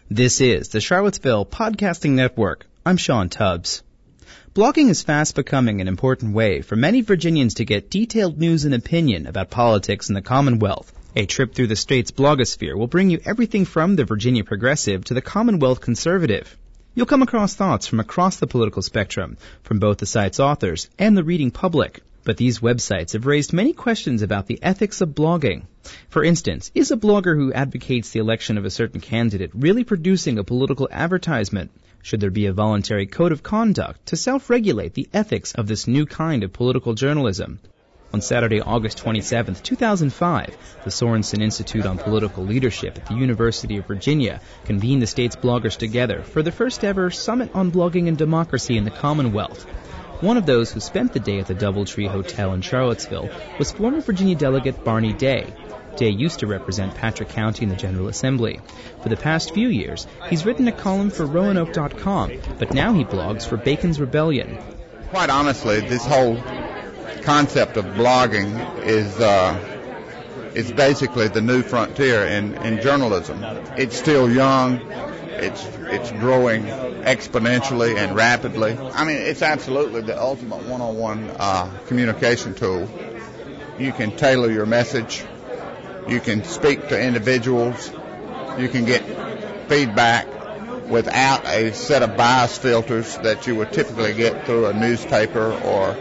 This is the Charlottesville Podcasting Network. I'm Sean Tubbs. Blogging is fast becoming an important way for many Virginians to get detailed news and opinion about politics in the Commonwealth. A trip through the state's blogosphere will bring you everything from the Virginia Progressive to the Commonwealth Conservative. You'll come across thoughts from across the political spectrum, from both the site's authors and the reading public. But these websites have raised many questions about the ethics of blogging. For instance, is a blogger who advocates the election of a certain candidate really producing a political advertisement? Should there be a voluntary code of conduct to self-regulate the ethics of this new kind of political journalism? On Saturday, August 27, 2005, the Sorensen Institute on Political Leadership at the University of Virginia convened the state's bloggers together for the first ever Summit on Blogging and Democracy in the Commonwealth. One of those who spent the day at the Doubletree Hotel in Charlottesville was former Virginia delegate Barney Day. Day used to represent Patrick County in the General Assembly. For the past few years, he's written a column for Roanoke.com, but now he blogs for Bacon's Rebellion. Quite honestly, this whole concept of blogging is basically the new frontier in journalism. It's still young. It's growing exponentially and rapidly. I mean, it's absolutely the ultimate one-on-one communication tool. You can tailor your message. You can speak to individuals. You can get feedback without a set of bias filters that you would typically get through a newspaper or,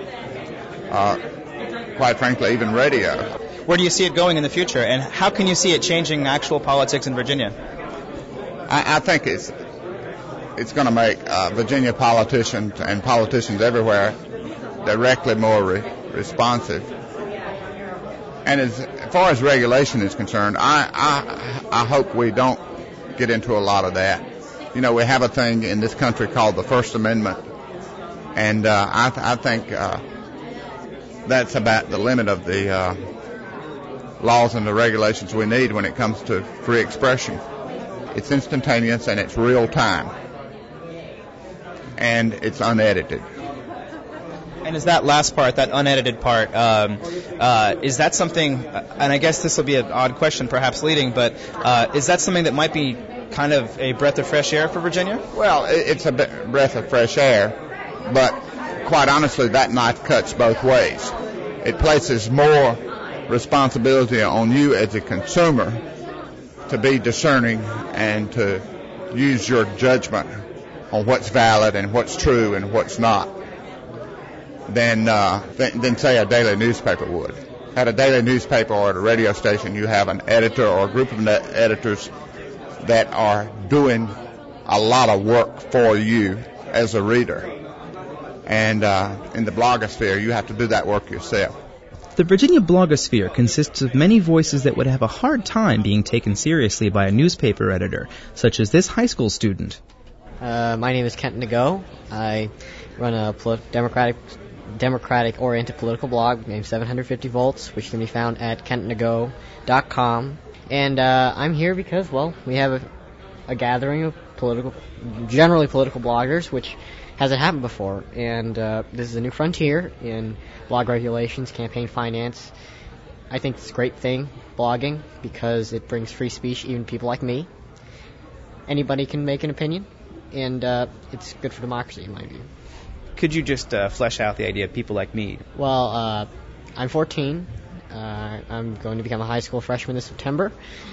quite frankly, even radio. Where do you see it going in the future, and how can you see it changing actual politics in Virginia? I think it's going to make Virginia politicians and politicians everywhere directly more responsive. And as far as regulation is concerned, I hope we don't get into a lot of that. You know, we have a thing in this country called the First Amendment, and I think that's about the limit of the laws and the regulations we need when it comes to free expression. It's instantaneous and it's real time, and it's unedited. And is that last part, that unedited part, is that something, and I guess this will be an odd question perhaps leading, but is that something that might be kind of a breath of fresh air for Virginia? Well, it's a breath of fresh air, but quite honestly, that knife cuts both ways. It places more responsibility on you as a consumer to be discerning and to use your judgment on what's valid and what's true and what's not than say a daily newspaper would. At a daily newspaper or at a radio station, you have an editor or a group of editors that are doing a lot of work for you as a reader. And in the blogosphere, you have to do that work yourself. The Virginia blogosphere consists of many voices that would have a hard time being taken seriously by a newspaper editor, such as this high school student. My name is Kent Nago. I run a Democratic-oriented political blog named 750 Volts, which can be found at kentnago.com. And I'm here because, well, we have a gathering of generally political bloggers, which hasn't happened before. And this is a new frontier in blog regulations, campaign finance. I think it's a great thing, blogging, because it brings free speech, even people like me. Anybody can make an opinion, and it's good for democracy, in my view. Could you just flesh out the idea of people like me? Well, I'm 14. I'm going to become a high school freshman this September.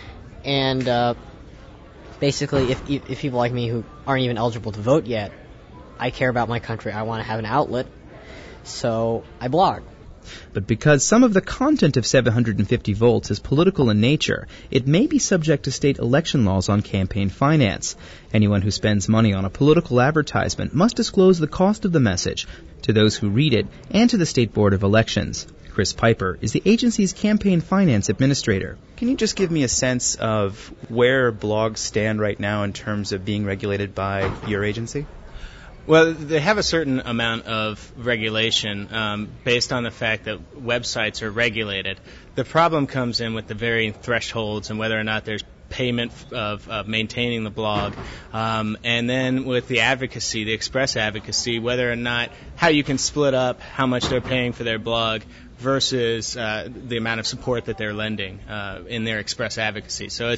And basically, if people like me who aren't even eligible to vote yet, I care about my country. I want to have an outlet, so I blog. But because some of the content of 750 Volts is political in nature, it may be subject to state election laws on campaign finance. Anyone who spends money on a political advertisement must disclose the cost of the message to those who read it and to the State Board of Elections. Chris Piper is the agency's campaign finance administrator. Can you just give me a sense of where blogs stand right now in terms of being regulated by your agency? Well, they have a certain amount of regulation based on the fact that websites are regulated. The problem comes in with the varying thresholds and whether or not there's payment of maintaining the blog, and then with the advocacy, the express advocacy, whether or not how you can split up how much they're paying for their blog versus the amount of support that they're lending in their express advocacy. So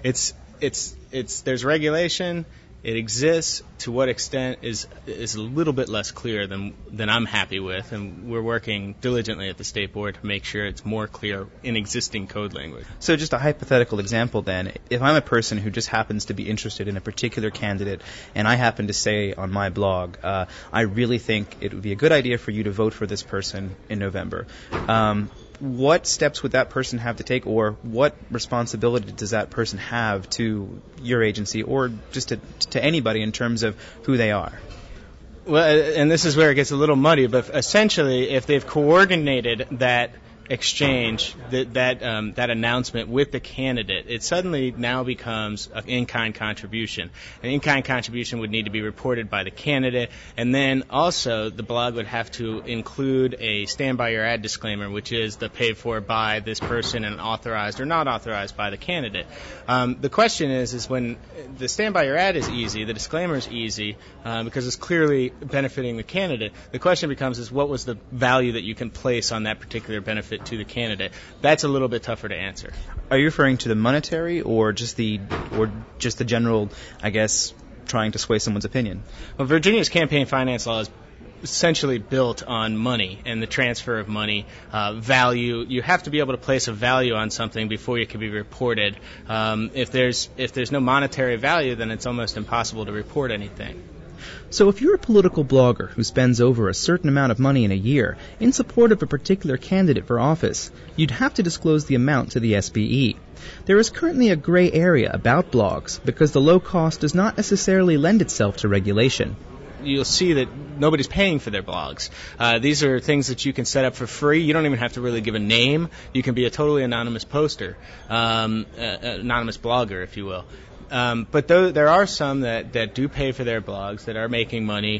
there's regulation. It exists. To what extent is a little bit less clear than I'm happy with, and we're working diligently at the State Board to make sure it's more clear in existing code language. So just a hypothetical example then, if I'm a person who just happens to be interested in a particular candidate, and I happen to say on my blog, I really think it would be a good idea for you to vote for this person in November, what steps would that person have to take, or what responsibility does that person have to your agency or just to anybody in terms of who they are? Well, and this is where it gets a little muddy, but essentially if they've coordinated that exchange, that announcement with the candidate, it suddenly now becomes an in-kind contribution. An in-kind contribution would need to be reported by the candidate, and then also the blog would have to include a stand by your ad disclaimer, which is the paid for by this person and authorized or not authorized by the candidate. The question is when the stand by your ad is easy, the disclaimer is easy because it's clearly benefiting the candidate. The question becomes is what was the value that you can place on that particular benefit to the candidate? That's a little bit tougher to answer. Are you referring to the monetary or just the general, I guess, trying to sway someone's opinion? Well, Virginia's campaign finance law is essentially built on money and the transfer of money, value. You have to be able to place a value on something before it can be reported. If there's no monetary value, then it's almost impossible to report anything. So if you're a political blogger who spends over a certain amount of money in a year in support of a particular candidate for office, you'd have to disclose the amount to the SBE. There is currently a gray area about blogs because the low cost does not necessarily lend itself to regulation. You'll see that nobody's paying for their blogs. These are things that you can set up for free. You don't even have to really give a name. You can be a totally anonymous poster, anonymous blogger, if you will. But there are some that do pay for their blogs, that are making money,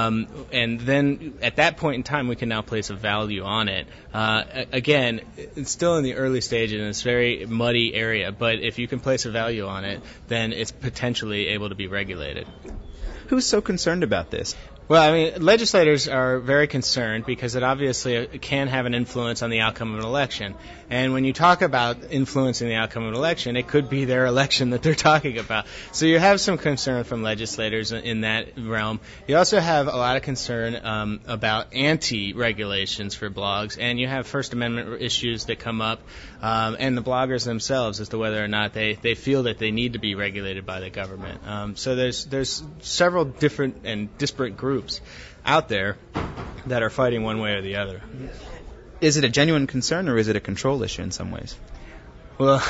and then at that point in time we can now place a value on it. Again, it's still in the early stages and it's a very muddy area, but if you can place a value on it, then it's potentially able to be regulated. Who's so concerned about this? Well, I mean, legislators are very concerned because it obviously can have an influence on the outcome of an election. And when you talk about influencing the outcome of an election, it could be their election that they're talking about. So you have some concern from legislators in that realm. You also have a lot of concern about anti-regulations for blogs, and you have First Amendment issues that come up, and the bloggers themselves as to whether or not they feel that they need to be regulated by the government. So there's several different and disparate groups out there that are fighting one way or the other. Is it a genuine concern or is it a control issue in some ways? Well,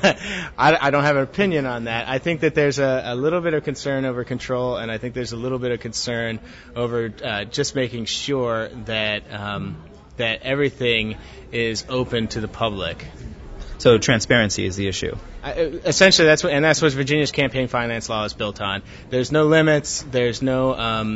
I don't have an opinion on that. I think that there's a little bit of concern over control, and I think there's a little bit of concern over just making sure that that everything is open to the public. So transparency is the issue. Essentially, that's what Virginia's campaign finance law is built on. There's no limits. There's no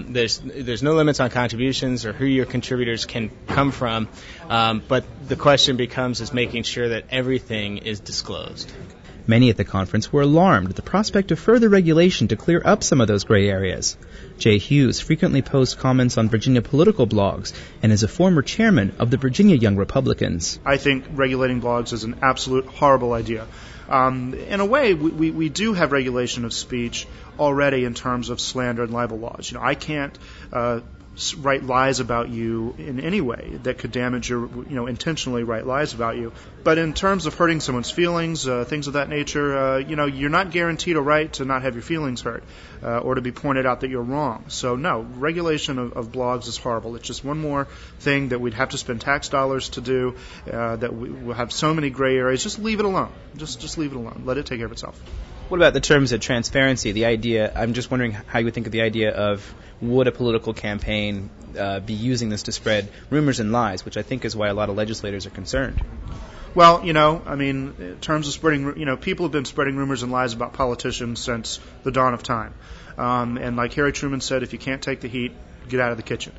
limits on contributions or who your contributors can come from. But the question becomes is making sure that everything is disclosed. Many at the conference were alarmed at the prospect of further regulation to clear up some of those gray areas. Jay Hughes frequently posts comments on Virginia political blogs and is a former chairman of the Virginia Young Republicans. I think regulating blogs is an absolute horrible idea. In a way, we do have regulation of speech already in terms of slander and libel laws. I can't write lies about you in any way that could damage your, intentionally write lies about you. But in terms of hurting someone's feelings, things of that nature, you're not guaranteed a right to not have your feelings hurt or to be pointed out that you're wrong. So no, regulation of blogs is horrible. It's just one more thing that we'd have to spend tax dollars to do, that we'll have so many gray areas. Just leave it alone. Just leave it alone. Let it take care of itself. What about the terms of transparency? The idea, I'm just wondering how you would think of the idea of would a political campaign be using this to spread rumors and lies, which I think is why a lot of legislators are concerned. Well, in terms of spreading, people have been spreading rumors and lies about politicians since the dawn of time. And like Harry Truman said, if you can't take the heat, get out of the kitchen.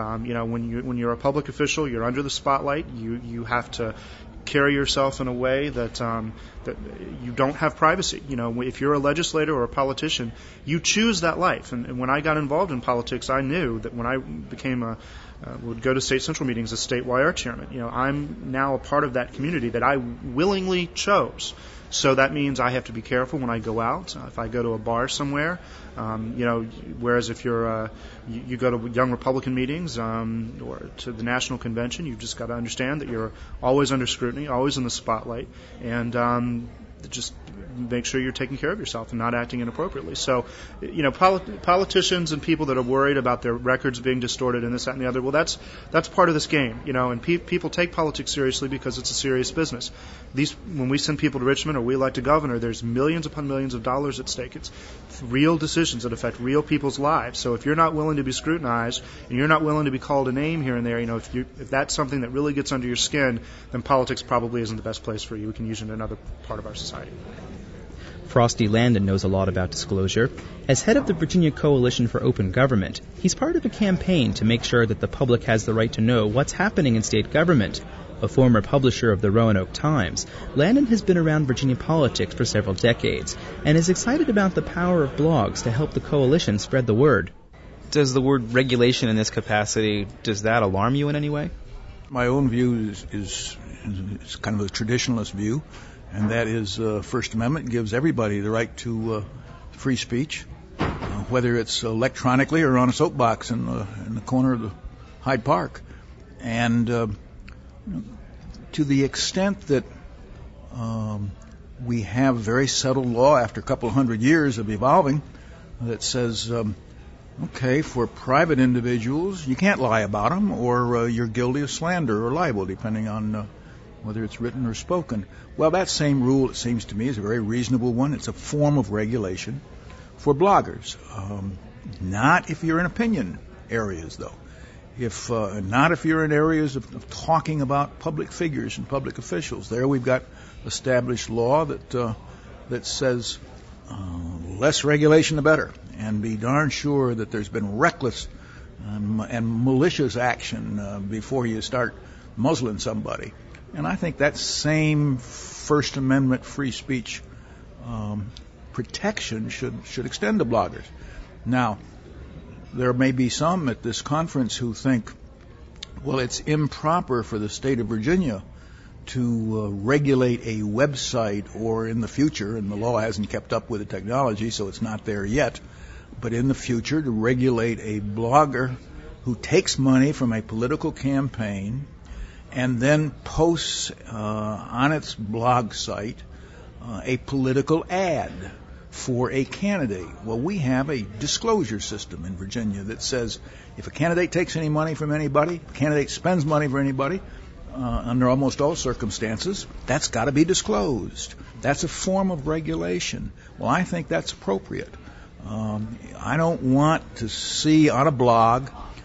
When you're a public official, you're under the spotlight. You have to carry yourself in a way that that you don't have privacy. If you're a legislator or a politician, you choose that life. And when I got involved in politics, I knew that when I became would go to state central meetings as state YR chairman, I'm now a part of that community that I willingly chose. So that means I have to be careful when I go out. If I go to a bar somewhere, whereas if you go to Young Republican meetings or to the national convention, you've just got to understand that you're always under scrutiny, always in the spotlight, and just make sure you're taking care of yourself and not acting inappropriately. So, politicians and people that are worried about their records being distorted and this, that, and the other, well, that's part of this game, and people take politics seriously because it's a serious business. When we send people to Richmond or we elect a governor, there's millions upon millions of dollars at stake. It's real decisions that affect real people's lives. So if you're not willing to be scrutinized and you're not willing to be called a name here and there, if that's something that really gets under your skin, then politics probably isn't the best place for you. We can use it in another part of our society. Frosty Landon knows a lot about disclosure. As head of the Virginia Coalition for Open Government, he's part of a campaign to make sure that the public has the right to know what's happening in state government. A former publisher of the Roanoke Times, Landon has been around Virginia politics for several decades and is excited about the power of blogs to help the coalition spread the word. Does the word regulation in this capacity, does that alarm you in any way? My own view is kind of a traditionalist view, and that is First Amendment gives everybody the right to free speech, whether it's electronically or on a soapbox in the corner of the Hyde Park. And to the extent that we have very settled law after a couple of hundred years of evolving that says, okay, for private individuals, you can't lie about them, or you're guilty of slander or libel, depending on whether it's written or spoken. Well, that same rule, it seems to me, is a very reasonable one. It's a form of regulation for bloggers. Not if you're in opinion areas, though. Not if you're in areas of talking about public figures and public officials. There we've got established law that says less regulation the better, and be darn sure that there's been reckless and malicious action before you start muzzling somebody. And I think that same First Amendment free speech protection should extend to bloggers. Now, there may be some at this conference who think, well, it's improper for the state of Virginia to regulate a website, or in the future, and the law hasn't kept up with the technology, so it's not there yet, but in the future to regulate a blogger who takes money from a political campaign and then posts on its blog site a political ad for a candidate. Well, we have a disclosure system in Virginia that says if a candidate takes any money from anybody, a candidate spends money for anybody, under almost all circumstances, that's got to be disclosed. That's a form of regulation. Well, I think that's appropriate. I don't want to see on a blog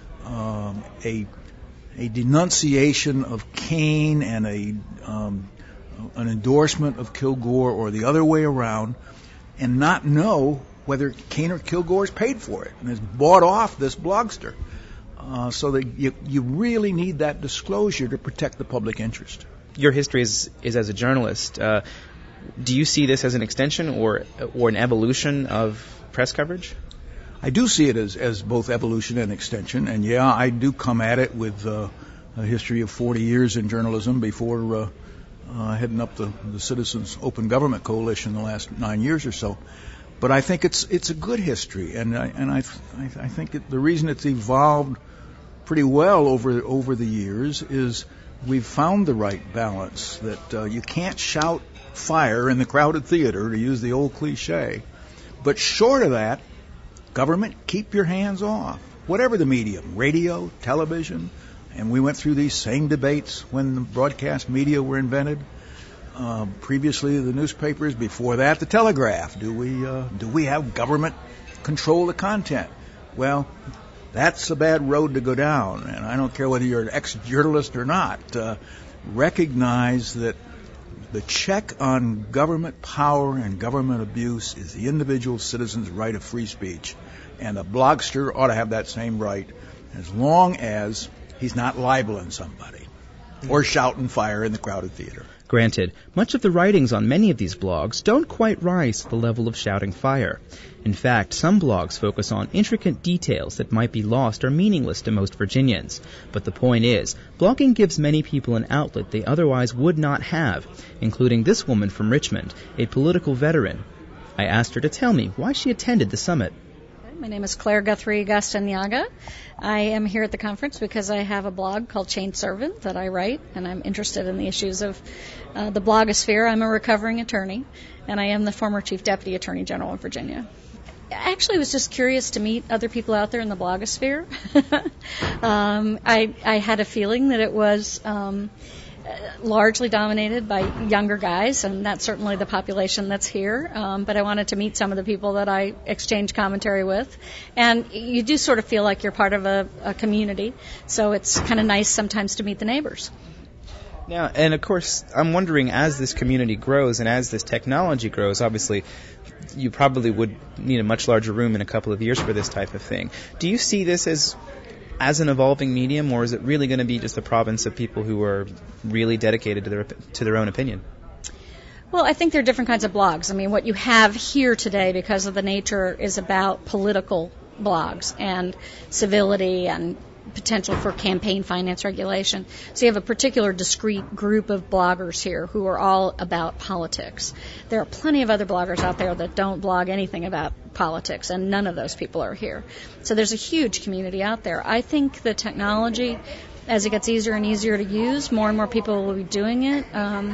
a denunciation of Kane and an endorsement of Kilgore, or the other way around, and not know whether Kane or Kilgore is paid for it and has bought off this blogster. So that you really need that disclosure to protect the public interest. Your history is as a journalist. Do you see this as an extension or an evolution of press coverage? I do see it as both evolution and extension, and yeah, I do come at it with a history of 40 years in journalism before heading up the Citizens Open Government Coalition the last 9 years or so. But I think it's a good history, and I think the reason it's evolved pretty well over the years is we've found the right balance, that you can't shout fire in the crowded theater, to use the old cliche. But short of that, government, keep your hands off. Whatever the medium, radio, television, and we went through these same debates when the broadcast media were invented. Previously the newspapers, before that the telegraph. Do we have government control the content? Well, that's a bad road to go down, and I don't care whether you're an ex-journalist or not. Recognize that the check on government power and government abuse is the individual citizen's right of free speech, and a blogster ought to have that same right, as long as he's not libeling somebody or shouting fire in the crowded theater. Granted, much of the writings on many of these blogs don't quite rise to the level of shouting fire. In fact, some blogs focus on intricate details that might be lost or meaningless to most Virginians. But the point is, blogging gives many people an outlet they otherwise would not have, including this woman from Richmond, a political veteran. I asked her to tell me why she attended the summit. My name is Claire Guthrie Gastanyaga. I am here at the conference because I have a blog called Chained Servant that I write, and I'm interested in the issues of the blogosphere. I'm a recovering attorney, and I am the former Chief Deputy Attorney General of Virginia. I actually was just curious to meet other people out there in the blogosphere. I had a feeling that it was largely dominated by younger guys, and that's certainly the population that's here. But I wanted to meet some of the people that I exchange commentary with. And you do sort of feel like you're part of a community, so it's kind of nice sometimes to meet the neighbors. Now, and of course, I'm wondering, as this community grows and as this technology grows, obviously, you probably would need a much larger room in a couple of years for this type of thing. Do you see this as an evolving medium, or is it really going to be just the province of people who are really dedicated to their own opinion? Well, I think there are different kinds of blogs. I mean, what you have here today, because of the nature, is about political blogs and civility and potential for campaign finance regulation. So you have a particular discrete group of bloggers here who are all about politics. There are plenty of other bloggers out there that don't blog anything about politics, and none of those people are here. So there's a huge community out there. I think the technology, as it gets easier and easier to use, more and more people will be doing it.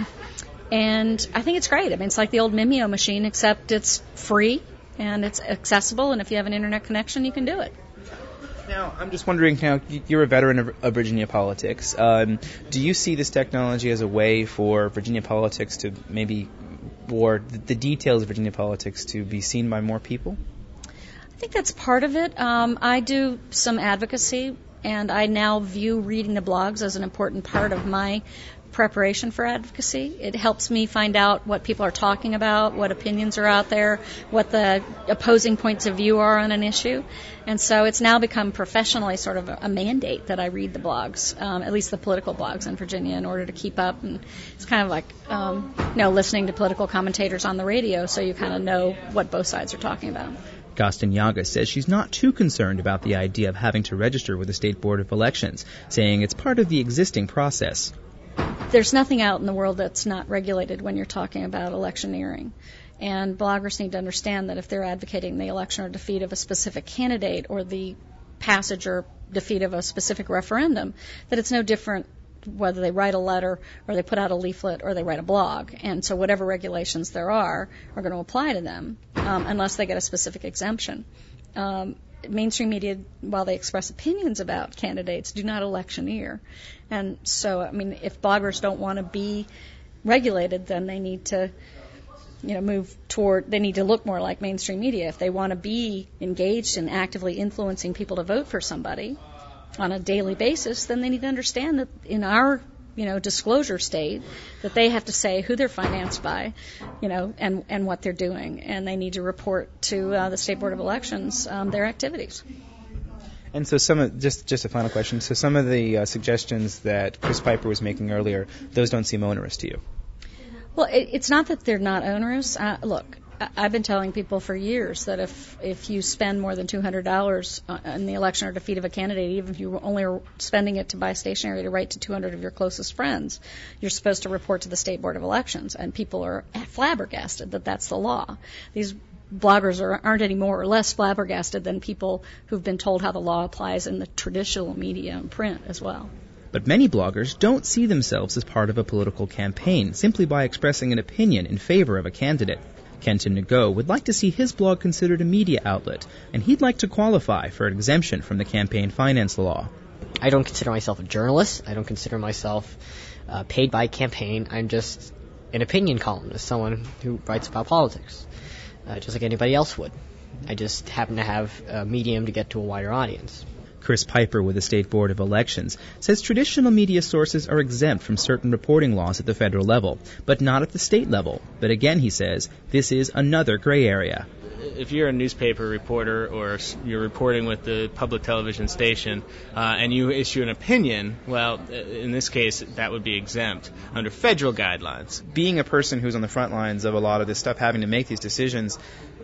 And I think it's great. I mean, it's like the old Mimeo machine, except it's free and it's accessible, and if you have an internet connection, you can do it. Now, I'm just wondering, you're a veteran of Virginia politics. Do you see this technology as a way for Virginia politics to maybe, or the details of Virginia politics to be seen by more people? I think that's part of it. I do some advocacy, and I now view reading the blogs as an important part of my preparation for advocacy. It helps me find out what people are talking about, what opinions are out there, what the opposing points of view are on an issue. And so it's now become professionally sort of a mandate that I read the blogs, at least the political blogs in Virginia, in order to keep up. And it's kind of like, listening to political commentators on the radio, so you kind of know what both sides are talking about. Gastanyaga says she's not too concerned about the idea of having to register with the State Board of Elections, saying it's part of the existing process. There's nothing out in the world that's not regulated when you're talking about electioneering. And bloggers need to understand that if they're advocating the election or defeat of a specific candidate or the passage or defeat of a specific referendum, that it's no different whether they write a letter or they put out a leaflet or they write a blog. And so whatever regulations there are going to apply to them unless they get a specific exemption. Mainstream media, while they express opinions about candidates, do not electioneer. And so, I mean, if bloggers don't want to be regulated, then they need to, they need to look more like mainstream media. If they want to be engaged in actively influencing people to vote for somebody on a daily basis, then they need to understand that in our disclosure state, that they have to say who they're financed by, and what they're doing, and they need to report to the State Board of Elections their activities. And so just a final question. So some of the suggestions that Chris Piper was making earlier, those don't seem onerous to you? Well, it's not that they're not onerous. Look, I've been telling people for years that if you spend more than $200 in the election or defeat of a candidate, even if you only are spending it to buy stationery to write to 200 of your closest friends, you're supposed to report to the State Board of Elections. And people are flabbergasted that that's the law. These bloggers aren't any more or less flabbergasted than people who've been told how the law applies in the traditional media and print as well. But many bloggers don't see themselves as part of a political campaign simply by expressing an opinion in favor of a candidate. Kenton Nago would like to see his blog considered a media outlet, and he'd like to qualify for an exemption from the campaign finance law. I don't consider myself a journalist. I don't consider myself paid by a campaign. I'm just an opinion columnist, someone who writes about politics, just like anybody else would. I just happen to have a medium to get to a wider audience. Chris Piper with the State Board of Elections says traditional media sources are exempt from certain reporting laws at the federal level, but not at the state level. But again, he says, this is another gray area. if you're a newspaper reporter or you're reporting with the public television station and you issue an opinion, well, in this case, that would be exempt under federal guidelines. Being a person who's on the front lines of a lot of this stuff, having to make these decisions,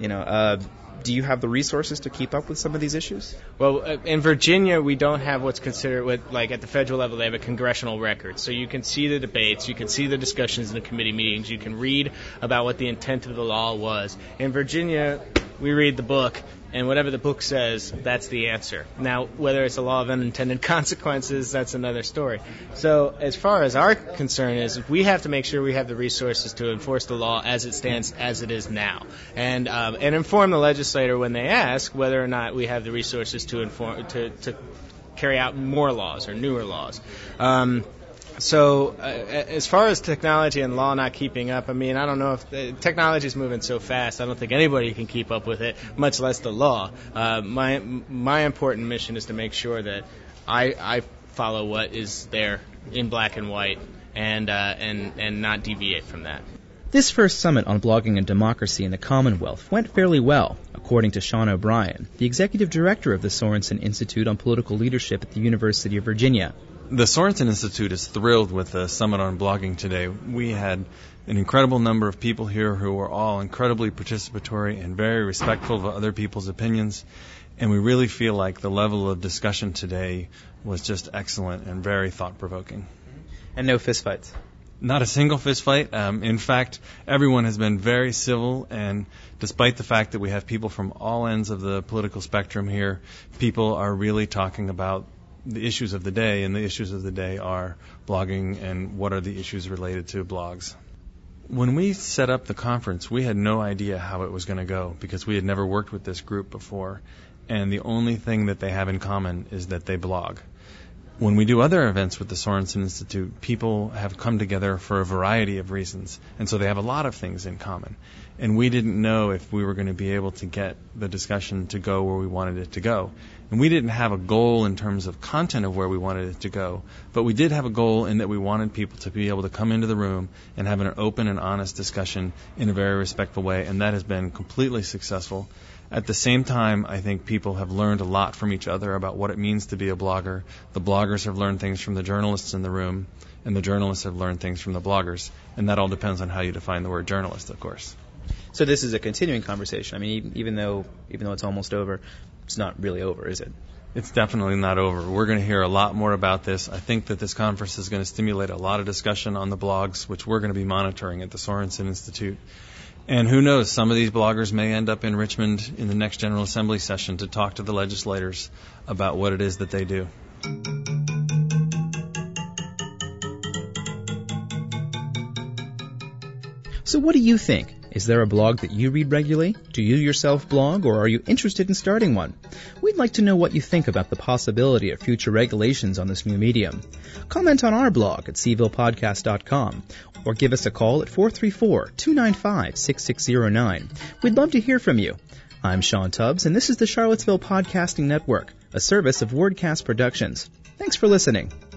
do you have the resources to keep up with some of these issues? Well, in Virginia, we don't have what's considered, like at the federal level, they have a congressional record. So you can see the debates, you can see the discussions in the committee meetings, you can read about what the intent of the law was. In Virginia, we read the book, and whatever the book says, that's the answer. Now, whether it's a law of unintended consequences, that's another story. So as far as our concern is, we have to make sure we have the resources to enforce the law as it stands, as it is now, and inform the legislator when they ask whether or not we have the resources to carry out more laws or newer laws. So as far as technology and law not keeping up, I mean, I don't know if technology is moving so fast. I don't think anybody can keep up with it, much less the law. My important mission is to make sure that I follow what is there in black and white and not deviate from that. This first summit on blogging and democracy in the Commonwealth went fairly well, according to Sean O'Brien, the executive director of the Sorensen Institute on Political Leadership at the University of Virginia. The Sorensen Institute is thrilled with the Summit on Blogging today. We had an incredible number of people here who were all incredibly participatory and very respectful of other people's opinions, and we really feel like the level of discussion today was just excellent and very thought-provoking. And no fistfights? Not a single fistfight. In fact, everyone has been very civil, and despite the fact that we have people from all ends of the political spectrum here, people are really talking about the issues of the day, and the issues of the day are blogging and what are the issues related to blogs. When we set up the conference, we had no idea how it was going to go because we had never worked with this group before, and the only thing that they have in common is that they blog. When we do other events with the Sorensen Institute, people have come together for a variety of reasons, and so they have a lot of things in common. And we didn't know if we were going to be able to get the discussion to go where we wanted it to go. And we didn't have a goal in terms of content of where we wanted it to go, but we did have a goal in that we wanted people to be able to come into the room and have an open and honest discussion in a very respectful way, and that has been completely successful. At the same time, I think people have learned a lot from each other about what it means to be a blogger. The bloggers have learned things from the journalists in the room, and the journalists have learned things from the bloggers, and that all depends on how you define the word journalist, of course. So this is a continuing conversation. I mean, even though it's almost over, it's not really over, is it? It's definitely not over. We're going to hear a lot more about this. I think that this conference is going to stimulate a lot of discussion on the blogs, which we're going to be monitoring at the Sorensen Institute. And who knows, some of these bloggers may end up in Richmond in the next General Assembly session to talk to the legislators about what it is that they do. So what do you think? Is there a blog that you read regularly? Do you yourself blog, or are you interested in starting one? We'd like to know what you think about the possibility of future regulations on this new medium. Comment on our blog at CvillePodcast.com, or give us a call at 434-295-6609. We'd love to hear from you. I'm Sean Tubbs, and this is the Charlottesville Podcasting Network, a service of Wordcast Productions. Thanks for listening.